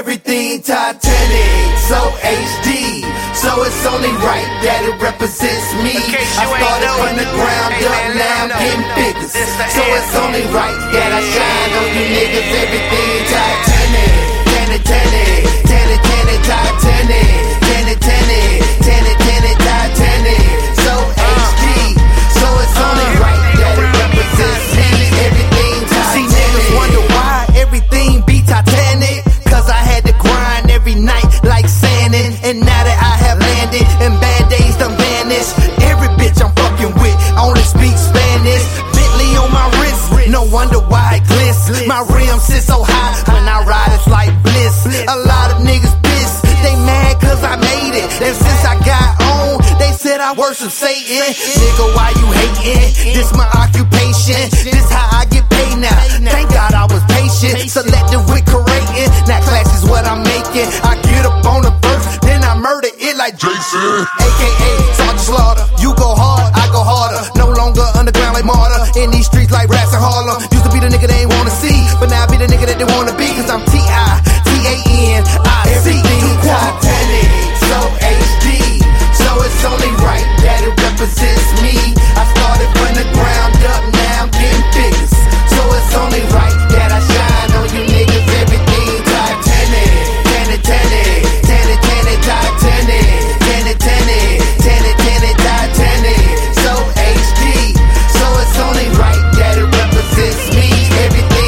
everything Titanic, so HD. So it's only right that it represents me. I started from the ground up, now I'm getting bigger. So it's only right that I shine on you niggas. Everything Titanic, Titanic, Titanic, Titanic, Titanic, Titanic, Titanic, so HD. So it's only right that it represents me. Everything Titanic. See, niggas wonder why everything be Titanic. Cause I had to grind every night like sanding. And now that I have landed and bad days done vanished, every bitch I'm fucking with only speaks Spanish. Bentley on my wrist, no wonder why it glitz. My rims sit so high when I ride it's like bliss. A lot of niggas pissed, they mad cause I made it. And since I got on, they said I worship Satan. Nigga, why you hating? This my occupation, this how I get paid now. Thank God I was patient, selective with creating. Now class is what I'm making. I get up on the verse, then I murder it like Jason, aka Sergeant Slaughter. You go hard, I go harder. No longer underground like martyr. In these streets like rats in Harlem. Used to be the nigga they ain't wanna see, but now I be the nigga that they wanna be. Cause I'm T-I-T-A-N-I-C. Everything Titanic, so HD. So it's only right that it represents me. I started from the ground up, now I'm getting bigger. So it's only right that I shine on you niggas. Everything Titanic, Titanic, Titanic, Titanic, Titanic, Titanic, Titanic, so HD. So it's only right that it represents me. Everything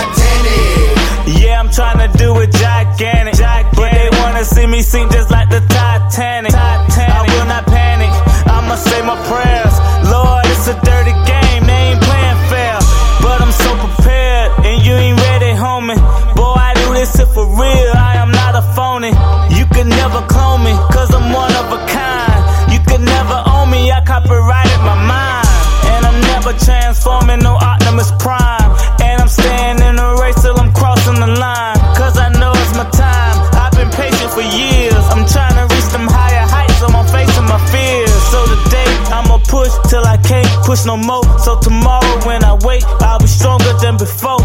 Titanic. Yeah, I'm trying to do it gigantic, but they wanna see me sing just like the Titanic. I will not panic, I'ma say my prayers. Lord, it's a dirty game, they ain't playing fair. But I'm so prepared, and you ain't ready, homie. Boy, I do this shit for real, I am not a phony. You can never clone me, cause I'm one of a kind. You can never own me, I copyrighted my mind. And I'm never transforming, no Optimus Prime. And I'm staying in the race till I'm crossing the line. Cause I know it's my time, I've been patient for years. I'm trying to reach them higher heights, so I'm facing my fears. So today, I'ma push till I can't push no more. So tomorrow when I wake, I'll be stronger than before.